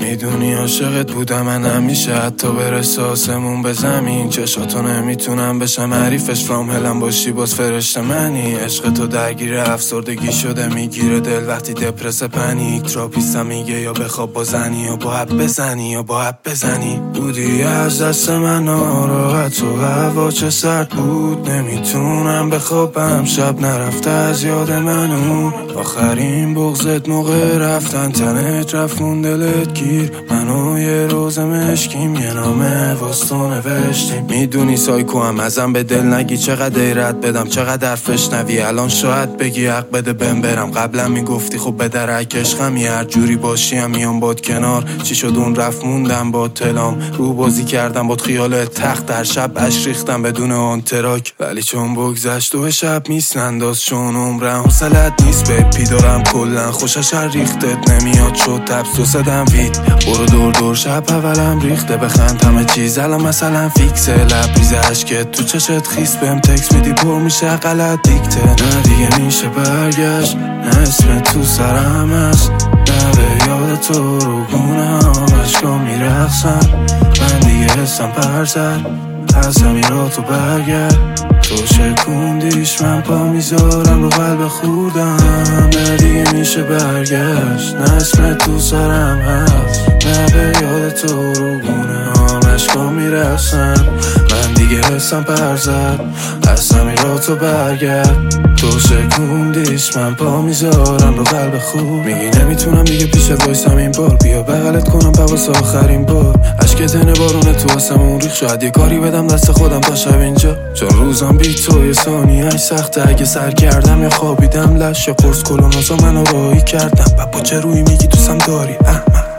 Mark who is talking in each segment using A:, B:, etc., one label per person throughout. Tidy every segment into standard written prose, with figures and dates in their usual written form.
A: میدونی عاشقت بودم من همیشه، حتی برسه آسمون به زمین. چشاتو نمیتونم بشم حریفش، فرام هلم باشی باز فرشته منی. عشق تو درگیر افسردگی شده، میگیره دل وقتی دپرس پنیک. تراپیستم میگه یا بخواب با زنی یا با حب بزنی یا با حب بزنی. بودی از دست من ناراحت و هوا چه سرد بود، نمیتونم بخوابم شب نرفته از یاد من اون. آخرین بغضت موقع رفتن تنت رفت مون دلت گیر. منو یه روز مشکیم یه نامه واسه نوشتیم. میدونی سایکو هم ازم به دل نگی، چقدر ایرت بدم چقدر فشنوی. الان شاید بگی حق بده بهم برم، قبلا میگفتی خب به درک عشقمی. هر جوری باشی هم میام باد کنار. چی شد اون رفت موندم با تلام، رو بازی کردم باد خیال تخت. در شب اش ریختم بدون آن تراک، ولی چون بگذشت و شب میسننداز چون عمرم حوصلت نیست. به پی دارم کلن خوشش ریختت نمیاد شد تبس و صدم وید. برو دور دور شب اولم ریخته، بخند همه چیز الان مثلا فیکسه. لبریز عشقت تو چشت خیس، بهم تکس میدی پر میشه غلط دیکته. نه دیگه میشه برگشت، نه اسم تو سرم هست، نه به یاد تو رو گونم عشقا میرخصن. من دیگه حسم پرزد از همین را تو برگرد. تو شکوندیش من پا میذارم رو قلب خوردم. نه دیگه میشه برگشت، نه اسم تو سرم هست، نه به یاد تو رو گونه عشقا میرسن. من دیگه حسم پرزد از همین را تو برگرد. تو شکوندیش من پا میذارم رو قلب خوب. میگی نمیتونم دیگه پیشت وایسم این بار، بیا بغلت کنم پس آخرین بار. عشق تنه بارونه تو آسمون ریخ، شاید یه کاری بدم دست خودم تا شب اینجا. چون روزم بی تو یه ثانیه‌اش سخته، اگه سر کردم یا خوابیدم لش یا قرص کلونازا منو راهی کردم. با چه روی میگی دوستم داری احمد؟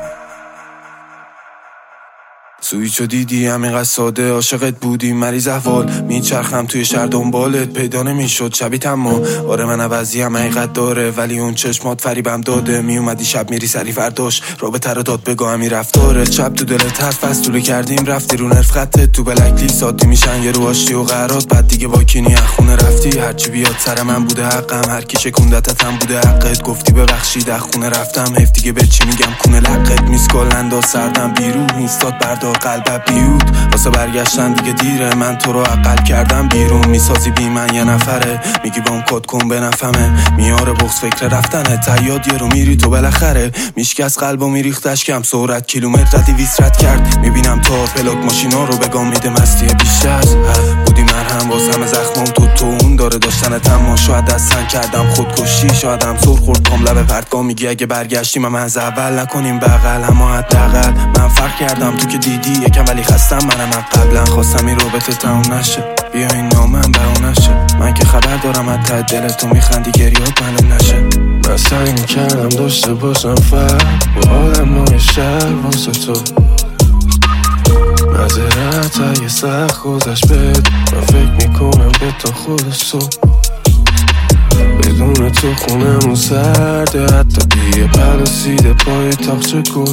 A: سویچو دیدی همینقدر ساده، عاشقت بودی مریض احوال. میچرخم توی شهر دنبالت پیدا نمیشد شبیت، اما آره من عوضی هم حقیقت داره. ولی اون چشمات فریبم داده، میومدی شب میری سری فرداش رابطه رو داد بگاه همی رفتاره. شب تو دلت حرف از طوله کردیم رفتی رو نرف خطت تو بلک لیساتی میشن یه رو آشتی و قرارات. بعد دیگه با کینی خونه رفتی، هرچی بیاد سر من بوده حقم، هر کی شکوندتت هم بوده حقت. گفتی ببخشید از خونه رفتم، حیف دیگه به چی میگم کونه لقت. میسکال انداز سردم بیرون اینستاد بردار قلبم بیود. واسه برگشتن دیگه دیره، من تو رو عقل کردم بیرون. میسازی بی من یه نفره، میگی بام کد کن به نفهمه. میاره بغض فکر رفتنه، تیاد یه رو میری تو بالاخره. میشکست قلبو میریختش کم سرعت، کیلومتر ردی ویسرت کرد. میبینم تا پلاک ماشینا رو بگام میده مستی بیش از بودی. من هم باز همه زخمام تو اون داره داشتنت، اما شاید دستن کردم خودکشی. شایدم سر خورد کام لب پرتگاه. میگی اگه برگشتیم هم از اول نکنیم بغل، اما حداقل من فرق کردم تو که دیدی یکم ولی خستم. منم قبلا خواستم این رابطه تموم نشه، بیا این نامم به اون نشه. من که خبر دارم از ته دلت تو میخندی گریات معلوم نشه. من سعی میکردم داشته باشم فرق با آدم نوع شهر واسه تو. نظرت اگه سخت گذشت بد، من فکر میکنم به تا خود صبح. بدون تو خونمون سرده، حتی دیگه پلسیده پای تاقچه گل.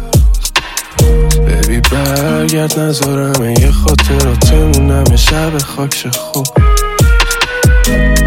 A: ببی برگرد نذارم یه خاطراتمونم شب خاکش خوب.